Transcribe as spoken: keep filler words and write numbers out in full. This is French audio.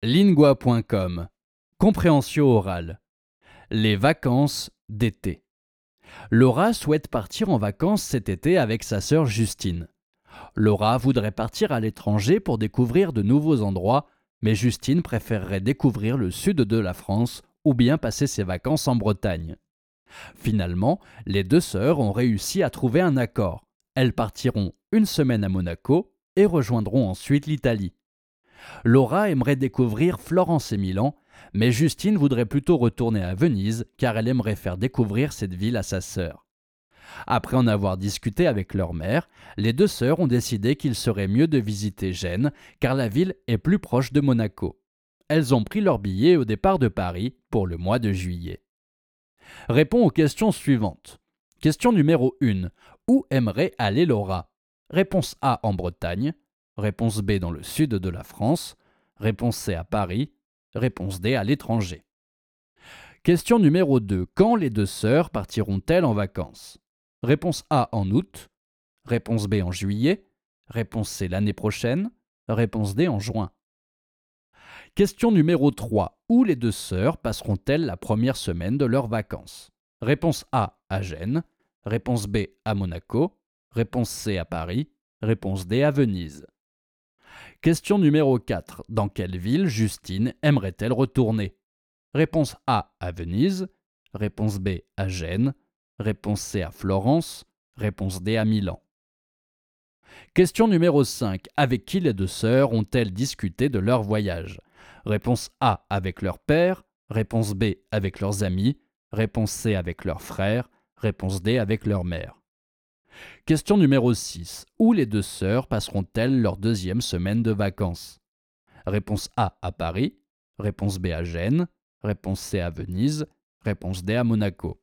Lingua point com. Compréhension orale. Les vacances d'été. Laura souhaite partir en vacances cet été avec sa sœur Justine. Laura voudrait partir à l'étranger pour découvrir de nouveaux endroits, mais Justine préférerait découvrir le sud de la France ou bien passer ses vacances en Bretagne. Finalement, les deux sœurs ont réussi à trouver un accord. Elles partiront une semaine à Monaco et rejoindront ensuite l'Italie. Laura aimerait découvrir Florence et Milan, mais Justine voudrait plutôt retourner à Venise car elle aimerait faire découvrir cette ville à sa sœur. Après en avoir discuté avec leur mère, les deux sœurs ont décidé qu'il serait mieux de visiter Gênes car la ville est plus proche de Monaco. Elles ont pris leur billet au départ de Paris pour le mois de juillet. Réponds aux questions suivantes. Question numéro un. Où aimerait aller Laura? Réponse A en Bretagne. Réponse B dans le sud de la France. Réponse C à Paris. Réponse D à l'étranger. Question numéro deux. Quand les deux sœurs partiront-elles en vacances? Réponse A en août. Réponse B en juillet. Réponse C l'année prochaine. Réponse D en juin. Question numéro trois. Où les deux sœurs passeront-elles la première semaine de leurs vacances? Réponse A à Gênes. Réponse B à Monaco. Réponse C à Paris. Réponse D à Venise. Question numéro quatre. Dans quelle ville Justine aimerait-elle retourner? Réponse A à Venise. Réponse B à Gênes. Réponse C à Florence. Réponse D à Milan. Question numéro cinq. Avec qui les deux sœurs ont-elles discuté de leur voyage? Réponse A avec leur père. Réponse B avec leurs amis. Réponse C avec leurs frères. Réponse D avec leur mère. Question numéro six. Où les deux sœurs passeront-elles leur deuxième semaine de vacances? Réponse A à Paris. Réponse B à Gênes. Réponse C à Venise. Réponse D à Monaco.